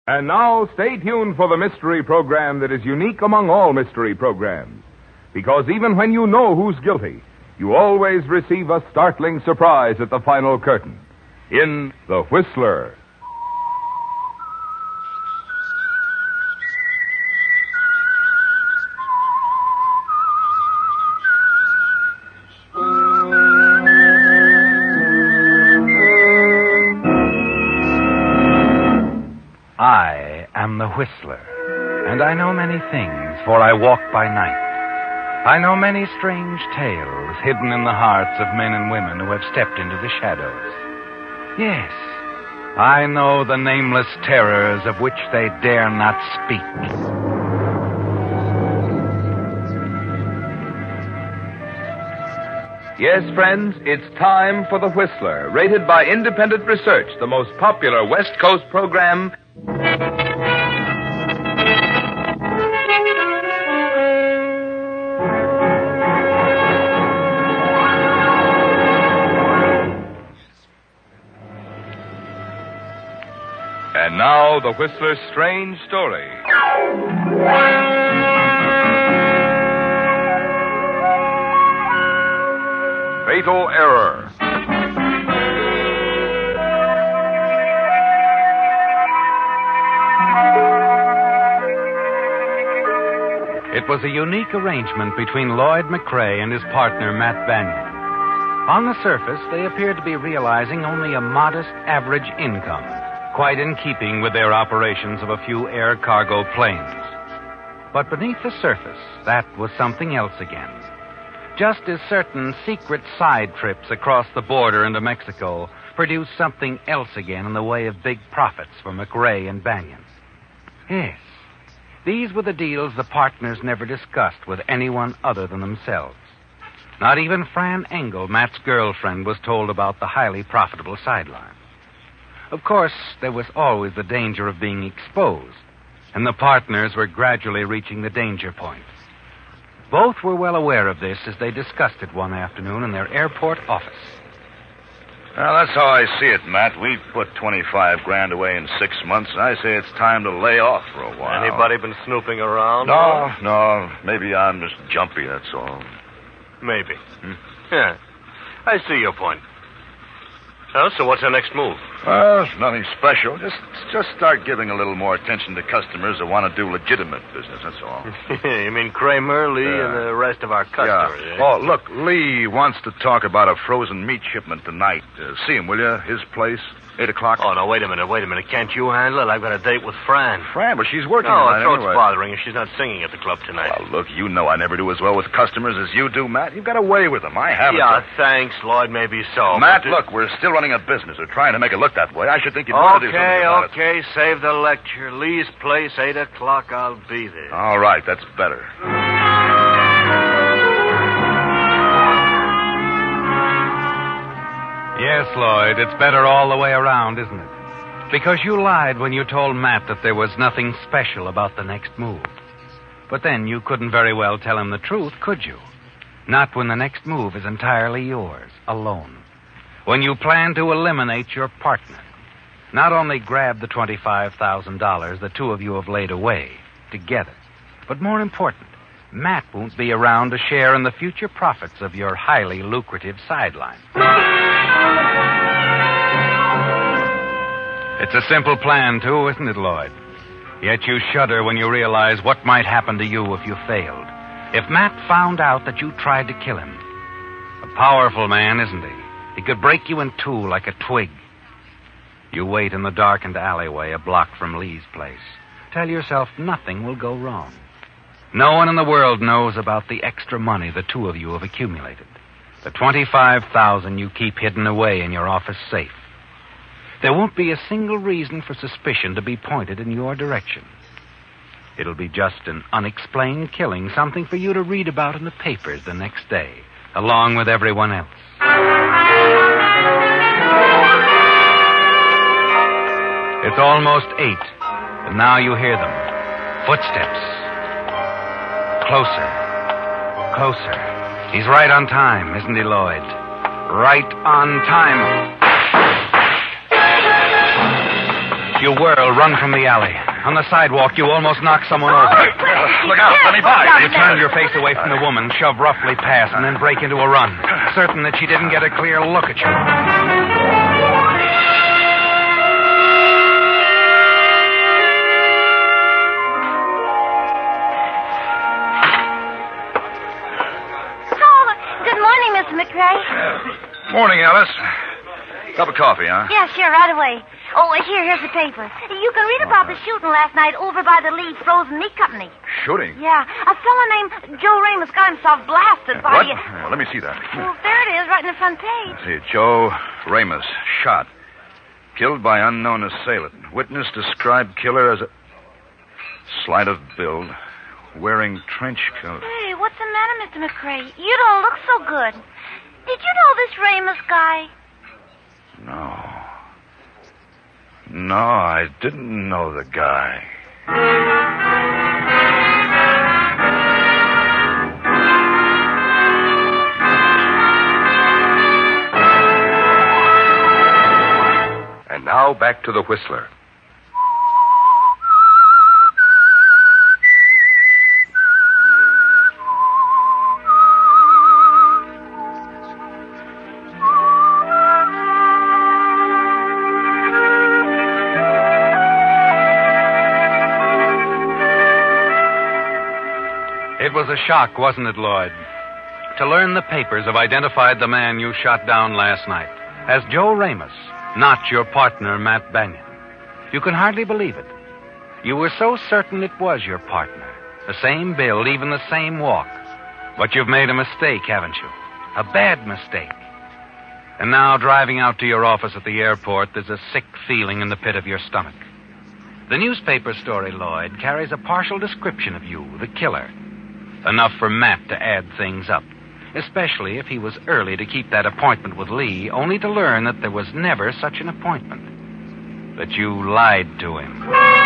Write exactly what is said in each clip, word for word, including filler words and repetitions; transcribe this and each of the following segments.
And now, stay tuned for the mystery program that is unique among all mystery programs. Because even when you know who's guilty, you always receive a startling surprise at the final curtain. In The Whistler. I am the Whistler, and I know many things, for I walk by night. I know many strange tales hidden in the hearts of men and women who have stepped into the shadows. Yes, I know the nameless terrors of which they dare not speak. Yes, friends, it's time for The Whistler, rated by independent research, the most popular West Coast program. And now, The Whistler's strange story. Fatal Error. It was a unique arrangement between Lloyd McCrae and his partner, Matt Banyan. On the surface, they appeared to be realizing only a modest average income, quite in keeping with their operations of a few air cargo planes. But beneath the surface, that was something else again. Just as certain secret side trips across the border into Mexico produced something else again in the way of big profits for McRae and Banyan. Yes, these were the deals the partners never discussed with anyone other than themselves. Not even Fran Engel, Matt's girlfriend, was told about the highly profitable sideline. Of course, there was always the danger of being exposed, and the partners were gradually reaching the danger point. Both were well aware of this as they discussed it one afternoon in their airport office. Well, that's how I see it, Matt. We've put twenty-five grand away in six months. I say it's time to lay off for a while. Anybody been snooping around? No, no. Maybe I'm just jumpy, that's all. Maybe. Hmm? Yeah. I see your point. Oh, so what's our next move? Well, nothing special. Just just start giving a little more attention to customers that want to do legitimate business, that's all. You mean Kramer, Lee, uh, and the rest of our customers? Yeah. Eh? Oh, look, Lee wants to talk about a frozen meat shipment tonight. Uh, see him, will you? His place, eight o'clock. Oh, no, wait a minute, wait a minute. Can't you handle it? I've got a date with Fran. Fran, but she's working No, tonight her throat's anyway. bothering her. She's not singing at the club tonight. Well, look, you know I never do as well with customers as you do, Matt. You've got a way with them. I haven't. Yeah, thanks, Lloyd. Maybe so. Matt, but, uh, look, we're still running a business. We're trying to make it look that way. I should think you'd want to do something Okay, about it. okay, save the lecture. Lee's place, eight o'clock, I'll be there. All right, that's better. Yes, Lloyd, it's better all the way around, isn't it? Because you lied when you told Matt that there was nothing special about the next move. But then you couldn't very well tell him the truth, could you? Not when the next move is entirely yours, alone. When you plan to eliminate your partner. Not only grab the twenty-five thousand dollars the two of you have laid away together, but more important, Matt won't be around to share in the future profits of your highly lucrative sideline. It's a simple plan, too, isn't it, Lloyd? Yet you shudder when you realize what might happen to you if you failed. If Matt found out that you tried to kill him. A powerful man, isn't he? He could break you in two like a twig. You wait in the darkened alleyway a block from Lee's place. Tell yourself nothing will go wrong. No one in the world knows about the extra money the two of you have accumulated. The twenty-five thousand dollars you keep hidden away in your office safe. There won't be a single reason for suspicion to be pointed in your direction. It'll be just an unexplained killing, something for you to read about in the papers the next day, along with everyone else. It's almost eight, and now you hear them. Footsteps. Closer. Closer. He's right on time, isn't he, Lloyd? Right on time. You whirl, run from the alley. On the sidewalk, you almost knock someone over. Look out, let me by. You turn your face away from the woman, shove roughly past, and then break into a run, certain that she didn't get a clear look at you. McCrae. Morning, Alice. Cup of coffee, huh? Yeah, sure, right away. Oh, here, here's the paper. You can read about the shooting last night over by the Lee Frozen Meat Company. Shooting? Yeah, a fella named Joe Ramos got himself blasted by... What? Uh, let me see that. Well, there it is, right in the front page. Let's see, Joe Ramos, shot. Killed by unknown assailant. Witness described killer as a... slight of build, wearing trench coat. Hey, what's the matter, Mister McCrae? You don't look so good. Did you know this Ramos guy? No. No, I didn't know the guy. And now back to the Whistler. It was a shock, wasn't it, Lloyd? To learn the papers have identified the man you shot down last night as Joe Ramos, not your partner, Matt Banyan. You can hardly believe it. You were so certain it was your partner. The same build, even the same walk. But you've made a mistake, haven't you? A bad mistake. And now, driving out to your office at the airport, there's a sick feeling in the pit of your stomach. The newspaper story, Lloyd, carries a partial description of you, the killer. Enough for Matt to add things up, especially if he was early to keep that appointment with Lee, only to learn that there was never such an appointment. That you lied to him.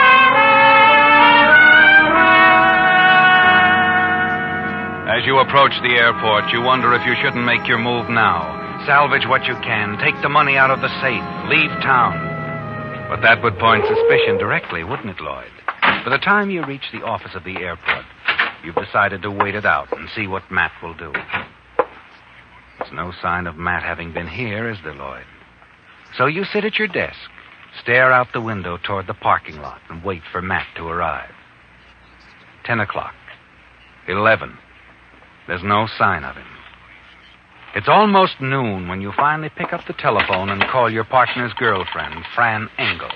As you approach the airport, you wonder if you shouldn't make your move now. Salvage what you can, take the money out of the safe, leave town. But that would point suspicion directly, wouldn't it, Lloyd? By the time you reach the office of the airport, you've decided to wait it out and see what Matt will do. There's no sign of Matt having been here, is there, Lloyd? So you sit at your desk, stare out the window toward the parking lot, and wait for Matt to arrive. Ten o'clock. Eleven. There's no sign of him. It's almost noon when you finally pick up the telephone and call your partner's girlfriend, Fran Engel.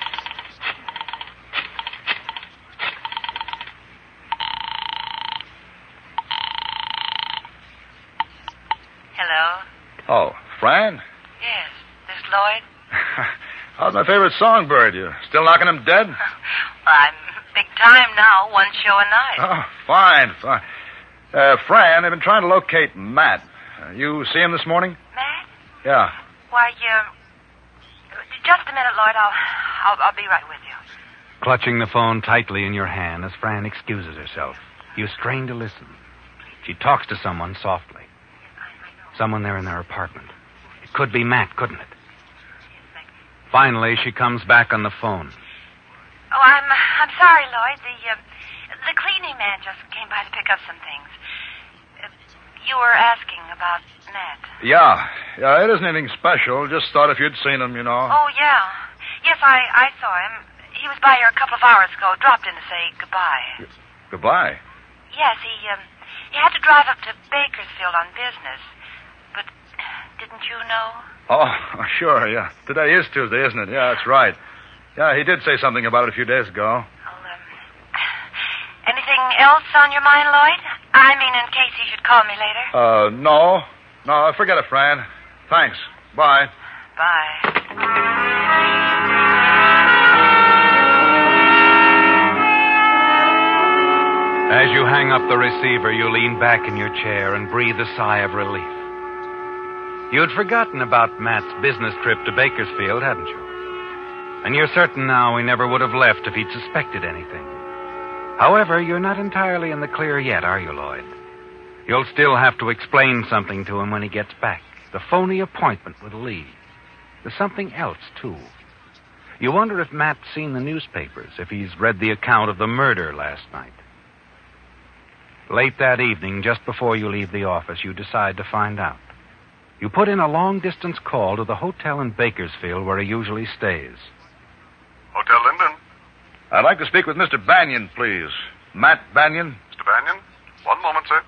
Hello? Oh, Fran? Yes. This Lloyd? How's my favorite songbird? You still knocking him dead? Well, I'm big time now, one show a night. Oh, fine, fine. Uh, Fran, I've been trying to locate Matt. Uh, you see him this morning? Matt? Yeah. Why, um... just a minute, Lloyd. I'll, I'll, I'll be right with you. Clutching the phone tightly in your hand as Fran excuses herself, you strain to listen. She talks to someone softly. Someone there in their apartment. It could be Matt, couldn't it? Finally, she comes back on the phone. Oh, I'm I'm sorry, Lloyd. The uh, the cleaning man just came by to pick up some things. Uh, you were asking about Matt. Yeah. Yeah, it isn't anything special. Just thought if you'd seen him, you know. Oh, yeah. Yes, I, I saw him. He was by here a couple of hours ago. Dropped in to say goodbye. Goodbye? Yes, he, um, he had to drive up to Bakersfield on business. But didn't you know? Oh, sure, yeah. Today is Tuesday, isn't it? Yeah, that's right. Yeah, he did say something about it a few days ago. Well, um, anything else on your mind, Lloyd? I mean, in case he should call me later. Uh, no. No, forget it, Fran. Thanks. Bye. Bye. As you hang up the receiver, you lean back in your chair and breathe a sigh of relief. You'd forgotten about Matt's business trip to Bakersfield, hadn't you? And you're certain now he never would have left if he'd suspected anything. However, you're not entirely in the clear yet, are you, Lloyd? You'll still have to explain something to him when he gets back. The phony appointment with Lee. There's something else, too. You wonder if Matt's seen the newspapers, if he's read the account of the murder last night. Late that evening, just before you leave the office, you decide to find out. You put in a long-distance call to the hotel in Bakersfield where he usually stays. Hotel Linden. I'd like to speak with Mister Banyan, please. Matt Banyan. Mister Banyan? One moment, sir.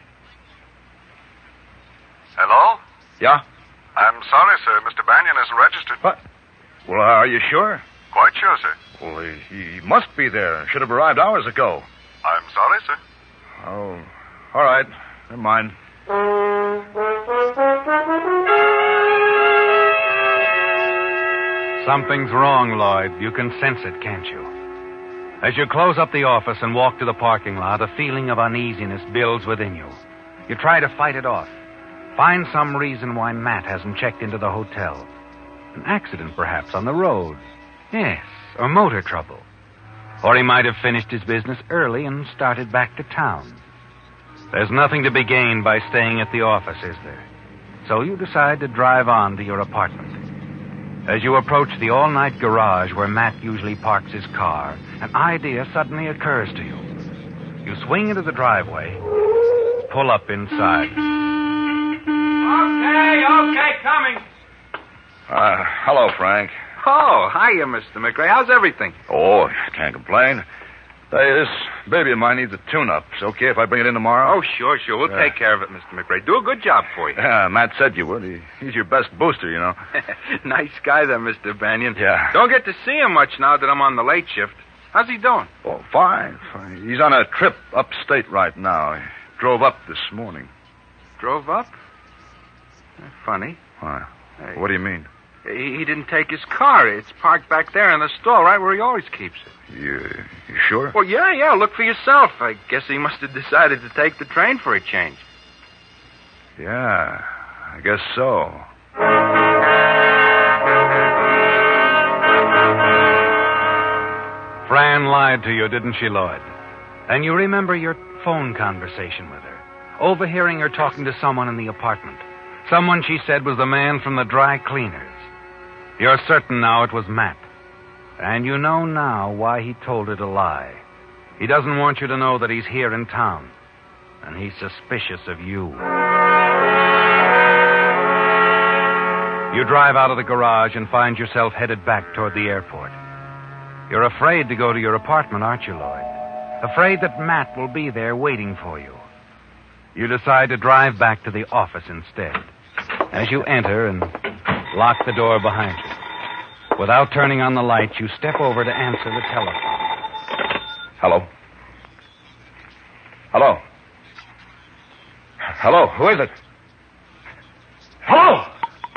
Hello? Yeah? I'm sorry, sir. Mister Banyan isn't registered. What? Well, are you sure? Quite sure, sir. Well, he, he must be there. Should have arrived hours ago. I'm sorry, sir. Oh, all right. Never mind. Something's wrong, Lloyd. You can sense it, can't you? As you close up the office and walk to the parking lot, a feeling of uneasiness builds within you. You try to fight it off. Find some reason why Matt hasn't checked into the hotel. An accident, perhaps, on the road. Yes, or motor trouble. Or he might have finished his business early and started back to town. There's nothing to be gained by staying at the office, is there? So you decide to drive on to your apartment. As you approach the all-night garage where Matt usually parks his car, an idea suddenly occurs to you. You swing into the driveway, pull up inside. Okay, okay, coming. Uh, hello, Frank. Oh, hiya, Mister McRae. How's everything? Oh, can't complain. Hey, this baby of mine needs a tune-up. It's okay if I bring it in tomorrow? Oh, sure, sure. We'll Yeah. take care of it, Mister McRae. Do a good job for you. Yeah, Matt said you would. He, he's your best booster, you know. Nice guy, there, Mister Banyan. Yeah. Don't get to see him much now that I'm on the late shift. How's he doing? Oh, fine, fine. He's on a trip upstate right now. He drove up this morning. Drove up? Funny. Why? Hey. What do you mean? He, he didn't take his car. It's parked back there in the stall, right where he always keeps it. You, you sure? Well, yeah, yeah. Look for yourself. I guess he must have decided to take the train for a change. Yeah, I guess so. Fran lied to you, didn't she, Lloyd? And you remember your phone conversation with her, overhearing her talking to someone in the apartment. Someone she said was the man from the dry cleaners. You're certain now it was Matt. And you know now why he told her to lie. He doesn't want you to know that he's here in town. And he's suspicious of you. You drive out of the garage and find yourself headed back toward the airport. You're afraid to go to your apartment, aren't you, Lloyd? Afraid that Matt will be there waiting for you. You decide to drive back to the office instead. As you enter and lock the door behind you, without turning on the light, you step over to answer the telephone. Hello? Hello? Hello, who is it? Hello!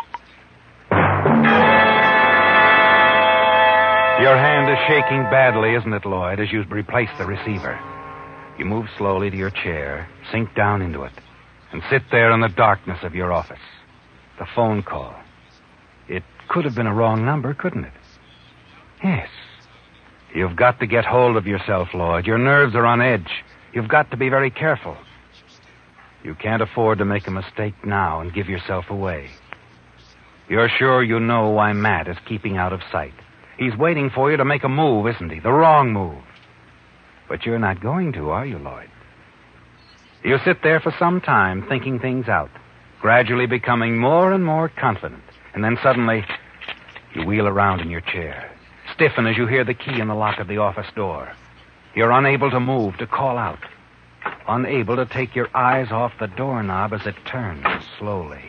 Your hand is shaking badly, isn't it, Lloyd, as you replace the receiver? You move slowly to your chair, sink down into it, and sit there in the darkness of your office. The phone call. It could have been a wrong number, couldn't it? Yes. You've got to get hold of yourself, Lloyd. Your nerves are on edge. You've got to be very careful. You can't afford to make a mistake now and give yourself away. You're sure you know why Matt is keeping out of sight. He's waiting for you to make a move, isn't he? The wrong move. But you're not going to, are you, Lloyd? You sit there for some time thinking things out, gradually becoming more and more confident. And then suddenly, you wheel around in your chair, stiffen as you hear the key in the lock of the office door. You're unable to move, to call out. Unable to take your eyes off the doorknob as it turns slowly.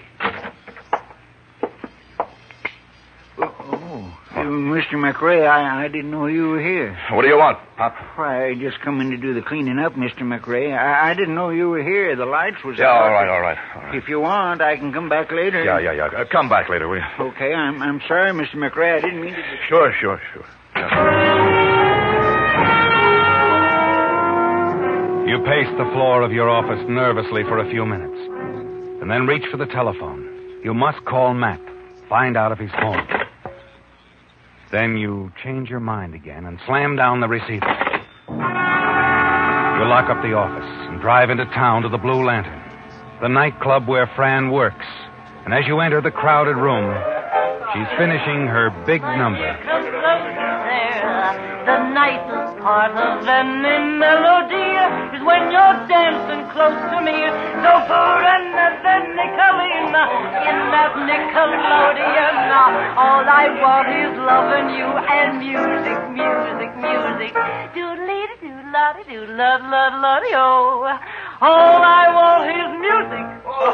Oh, uh, Mister McRae, I, I didn't know you were here. What do you want, Pop? Why, I just come in to do the cleaning up, Mister McRae. I, I didn't know you were here. The lights was Yeah, out. all right, all right, all right. If you want, I can come back later. Yeah, yeah, yeah. Uh, come back later, will you? Okay, I'm I'm sorry, Mister McRae. I didn't mean to... Sure, sure, sure. Yeah. You pace the floor of your office nervously for a few minutes, and then reach for the telephone. You must call Matt, find out if he's home. Then you change your mind again and slam down the receiver. You lock up the office and drive into town to the Blue Lantern, the nightclub where Fran works. And as you enter the crowded room, she's finishing her big number. The nicest part of any melody is when you're dancing close to me. So for another Nicolina in that Nickelodeon, all I want is loving you and music, music, music. Doodly-doodly, doodly-doodly-doodly-oh. All I want is music.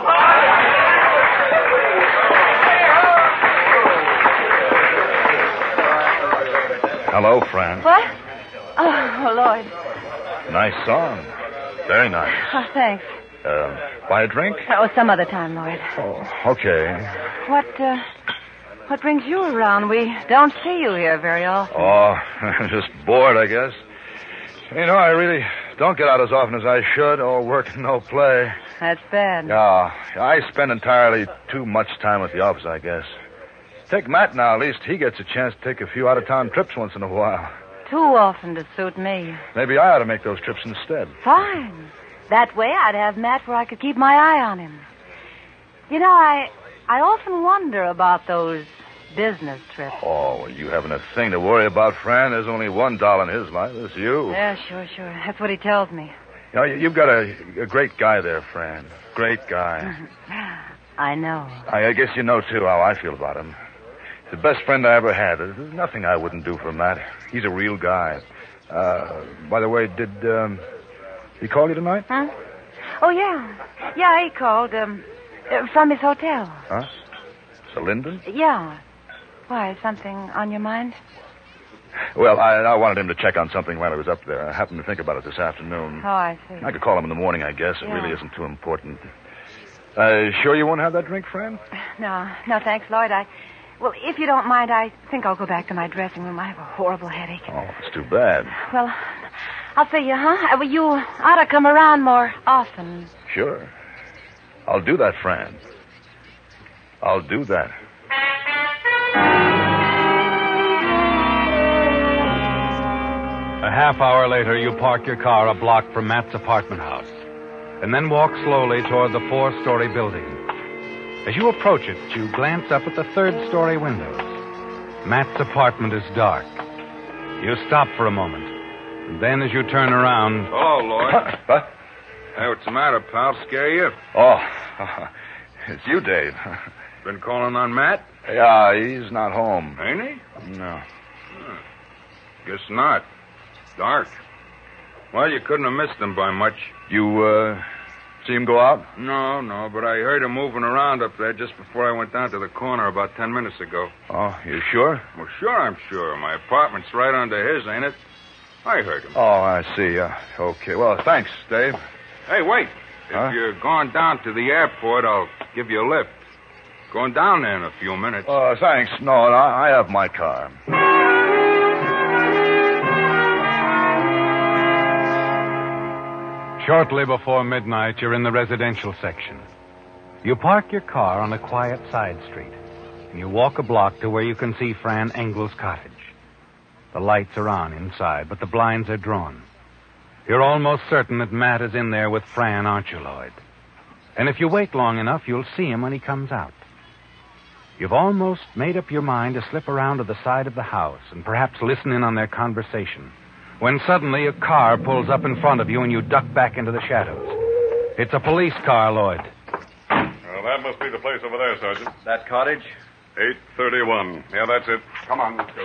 Hello, Fran. What? Oh, Lloyd. Nice song. Very nice. Oh, thanks. Uh, buy a drink? Oh, some other time, Lloyd. Oh, okay. What, uh, what brings you around? We don't see you here very often. Oh, just bored, I guess. You know, I really don't get out as often as I should. All work and no play. That's bad. Yeah, I spend entirely too much time at the office, I guess. Take Matt now. At least he gets a chance to take a few out-of-town trips once in a while. Too often to suit me. Maybe I ought to make those trips instead. Fine. That way I'd have Matt where I could keep my eye on him. You know, I I often wonder about those business trips. Oh, well, you haven't a thing to worry about, Fran. There's only one doll in his life. It's you. Yeah, sure, sure. That's what he tells me. You know, you've got a, a great guy there, Fran. Great guy. I know. I, I guess you know, too, how I feel about him. He's the best friend I ever had. There's nothing I wouldn't do for Matt. He's a real guy. Uh, by the way, did um, he call you tonight? Huh? Oh, yeah. Yeah, he called um, uh, from his hotel. Huh? Sir Lyndon? Yeah. Why, something on your mind? Well, I, I wanted him to check on something while he was up there. I happened to think about it this afternoon. Oh, I see. I could call him in the morning, I guess. It Yeah. really isn't too important. Uh, sure you won't have that drink, Fran? No, no, thanks, Lloyd. I, well, if you don't mind, I think I'll go back to my dressing room. I have a horrible headache. Oh, it's too bad. Well, I'll see you, huh? Uh, well, you ought to come around more often. Sure. I'll do that, Fran. I'll do that. A half hour later, you park your car a block from Matt's apartment house, and then walk slowly toward the four-story building. As you approach it, you glance up at the third-story windows. Matt's apartment is dark. You stop for a moment, and then as you turn around... Hello, Lloyd. What? Hey, what's the matter, pal? Scare you? Oh, it's you, Dave. Been calling on Matt? Yeah, he's not home. Ain't he? No. Hmm. Guess not. Dark. Well, you couldn't have missed him by much. You, uh, see him go out? No, no, but I heard him moving around up there just before I went down to the corner about ten minutes ago. Oh, you sure? Well, sure, I'm sure. My apartment's right under his, ain't it? I heard him. Oh, I see. Uh, okay. Well, thanks, Dave. Hey, wait. If Huh? you're going down to the airport, I'll give you a lift. Going down there in a few minutes. Oh, thanks. No, I, I have my car. Shortly before midnight, you're in the residential section. You park your car on a quiet side street, and you walk a block to where you can see Fran Engel's cottage. The lights are on inside, but the blinds are drawn. You're almost certain that Matt is in there with Fran, aren't you, Lloyd? And if you wait long enough, you'll see him when he comes out. You've almost made up your mind to slip around to the side of the house and perhaps listen in on their conversation, when suddenly a car pulls up in front of you and you duck back into the shadows. It's a police car, Lloyd. Well, that must be the place over there, Sergeant. That cottage? eight thirty-one. Yeah, that's it. Come on, let's go.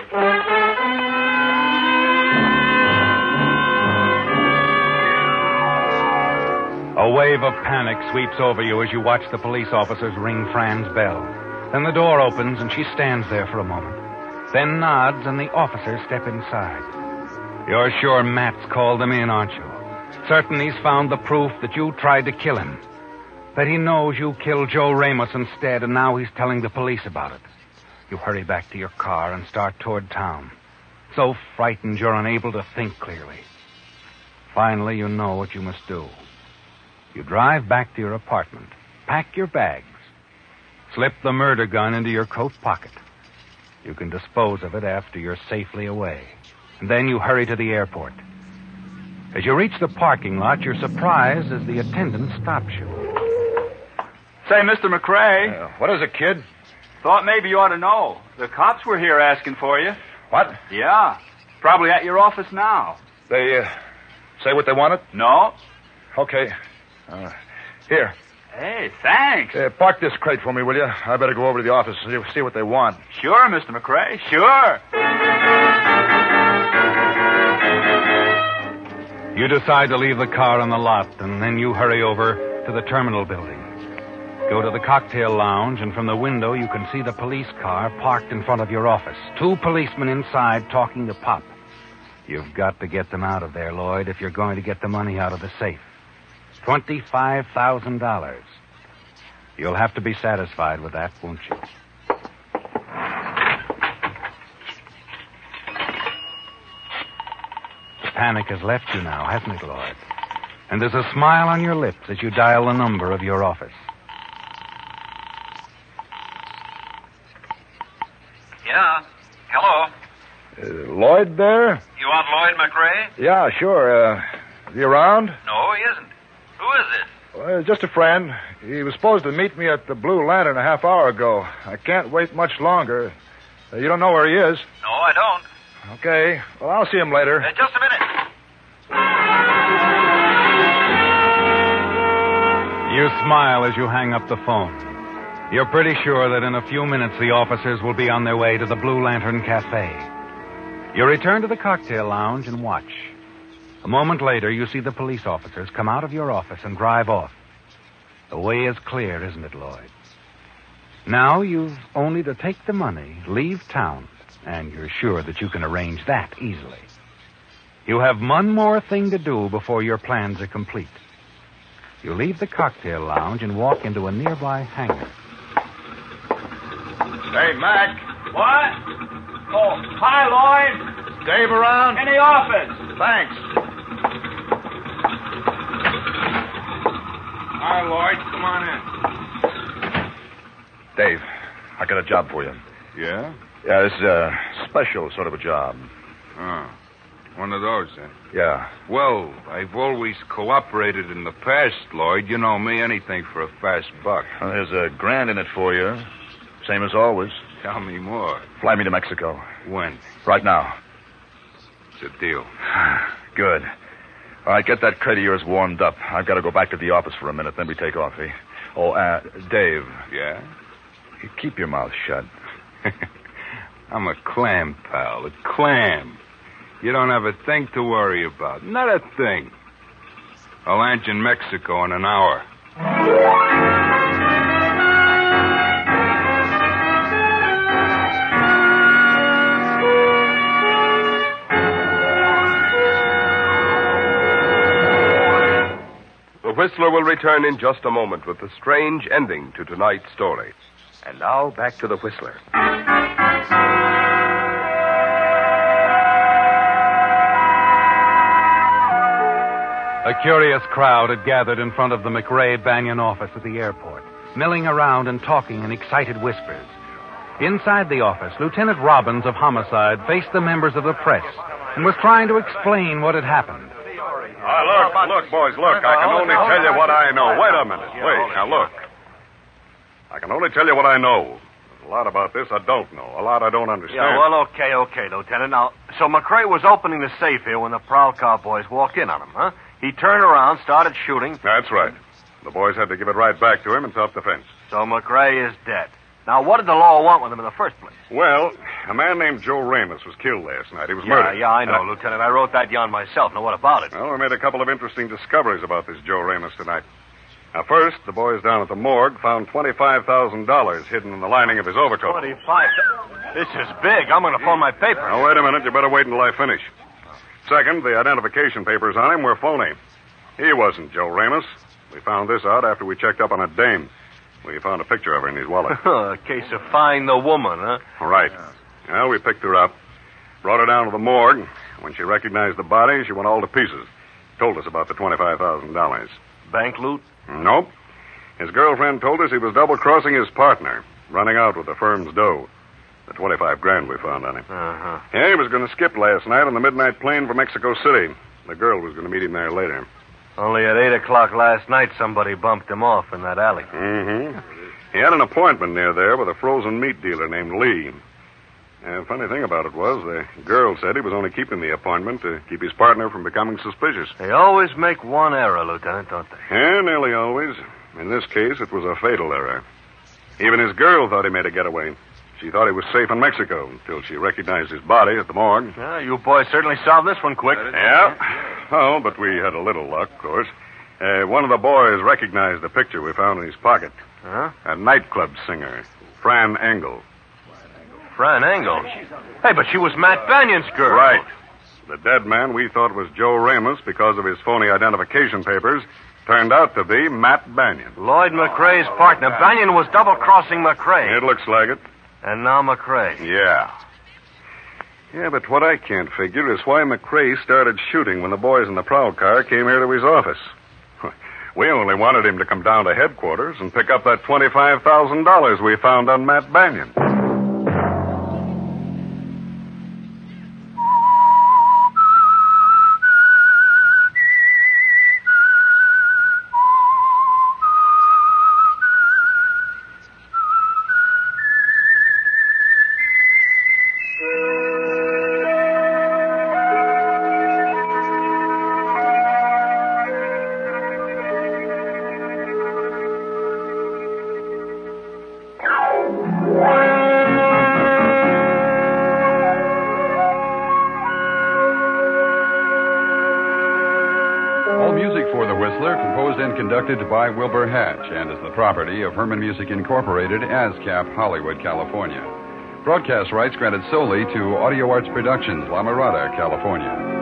A wave of panic sweeps over you as you watch the police officers ring Fran's bell. Then the door opens and she stands there for a moment, then nods and the officers step inside. You're sure Matt's called them in, aren't you? Certain he's found the proof that you tried to kill him, that he knows you killed Joe Ramos instead, and now he's telling the police about it. You hurry back to your car and start toward town, so frightened you're unable to think clearly. Finally, you know what you must do. You drive back to your apartment, pack your bags, slip the murder gun into your coat pocket. You can dispose of it after you're safely away. And then you hurry to the airport. As you reach the parking lot, you're surprised as the attendant stops you. Say, Mister McRae. Uh, what is it, kid? Thought maybe you ought to know. The cops were here asking for you. What? Yeah. probably at your office now. They uh, say what they wanted? No. Okay. Uh, here. Hey, thanks. Uh, park this crate for me, will you? I better go over to the office and see what they want. Sure, Mister McRae. Sure. You decide to leave the car on the lot, and then you hurry over to the terminal building. Go to the cocktail lounge, and from the window you can see the police car parked in front of your office. Two policemen inside talking to Pop. You've got to get them out of there, Lloyd, if you're going to get the money out of the safe. twenty-five thousand dollars. You'll have to be satisfied with that, won't you? The panic has left you now, hasn't it, Lloyd? And there's a smile on your lips as you dial the number of your office. Yeah. Hello. Uh, Lloyd there? You want Lloyd McRae? Yeah, sure. Uh, is he around? No, he isn't. Who is it? Well, just a friend. He was supposed to meet me at the Blue Lantern a half hour ago. I can't wait much longer. Uh, you don't know where he is? No, I don't. Okay. Well, I'll see him later. Uh, just a minute. You smile as you hang up the phone. You're pretty sure that in a few minutes the officers will be on their way to the Blue Lantern Cafe. You return to the cocktail lounge and watch. A moment later, you see the police officers come out of your office and drive off. The way is clear, isn't it, Lloyd? Now you've only to take the money, leave town, and you're sure that you can arrange that easily. You have one more thing to do before your plans are complete. You leave the cocktail lounge and walk into a nearby hangar. Hey, Mac. What? Oh, hi, Lloyd. Dave around? In the office. Thanks. Hi, Lloyd. Come on in. Dave, I got a job for you. Yeah? Yeah, this is a special sort of a job. Oh. One of those, then? Yeah. Well, I've always cooperated in the past, Lloyd. You know me, anything for a fast buck. Well, there's a grand in it for you. Same as always. Tell me more. Fly me to Mexico. When? Right now. It's a deal. Good. All right, get that crate of yours warmed up. I've got to go back to the office for a minute, then we take off, eh? Oh, uh, Dave. Yeah? Keep your mouth shut. I'm a clam, pal. A clam. You don't have a thing to worry about. Not a thing. I'll land you in Mexico in an hour. The Whistler will return in just a moment with the strange ending to tonight's story. And now, back to the Whistler. A curious crowd had gathered in front of the McRae-Banyan office at the airport, milling around and talking in excited whispers. Inside the office, Lieutenant Robbins of Homicide faced the members of the press and was trying to explain what had happened. Ah, look, look, boys, look. I can only tell you what I know. Wait a minute. Wait, now look. I can only tell you what I know. There's a lot about this I don't know. A lot I don't understand. Yeah, well, okay, okay, Lieutenant. Now, so McRae was opening the safe here when the Prowl Car boys walked in on him, huh? He turned around, started shooting. That's right. The boys had to give it right back to him in self-defense. So McRae is dead. Now, what did the law want with him in the first place? Well, a man named Joe Ramos was killed last night. He was yeah, murdered. Yeah, I know, Uh, Lieutenant. I wrote that yarn myself. Now, what about it? Well, we made a couple of interesting discoveries about this Joe Ramos tonight. Now, first, the boys down at the morgue found twenty-five thousand dollars hidden in the lining of his overcoat. twenty-five This is big. I'm going to phone my paper. Now, wait a minute. You better wait until I finish. Second, the identification papers on him were phony. He wasn't Joe Ramos. We found this out after we checked up on a dame. We found a picture of her in his wallet. A case of find the woman, huh? Right. Well, we picked her up, brought her down to the morgue. When she recognized the body, she went all to pieces. Told us about the twenty-five thousand dollars. Bank loot? Nope. His girlfriend told us he was double-crossing his partner, running out with the firm's dough. The twenty-five grand we found on him. Uh-huh. Yeah, he was going to skip last night on the midnight plane for Mexico City. The girl was going to meet him there later. Only at eight o'clock last night, somebody bumped him off in that alley. Mm-hmm. He had an appointment near there with a frozen meat dealer named Lee. And funny thing about it was, the girl said he was only keeping the appointment to keep his partner from becoming suspicious. They always make one error, Lieutenant, don't they? Yeah, nearly always. In this case, it was a fatal error. Even his girl thought he made a getaway. She thought he was safe in Mexico until she recognized his body at the morgue. Yeah, you boys certainly solved this one quick. Yeah. Oh, but we had a little luck, of course. Uh, one of the boys recognized the picture we found in his pocket. Huh? A nightclub singer, Fran Engel. Fran Engel? Hey, but she was Matt Banion's girl. Right. The dead man we thought was Joe Ramos because of his phony identification papers turned out to be Matt Banion. Lloyd McRae's partner. Banion was double-crossing McRae. It looks like it. And now McRae. Yeah. Yeah, but what I can't figure is why McRae started shooting when the boys in the prowl car came here to his office. We only wanted him to come down to headquarters and pick up that twenty-five thousand dollars we found on Matt Banion. Conducted by Wilbur Hatch and is the property of Herman Music Incorporated, ASCAP, Hollywood, California. Broadcast rights granted solely to Audio Arts Productions, La Mirada, California.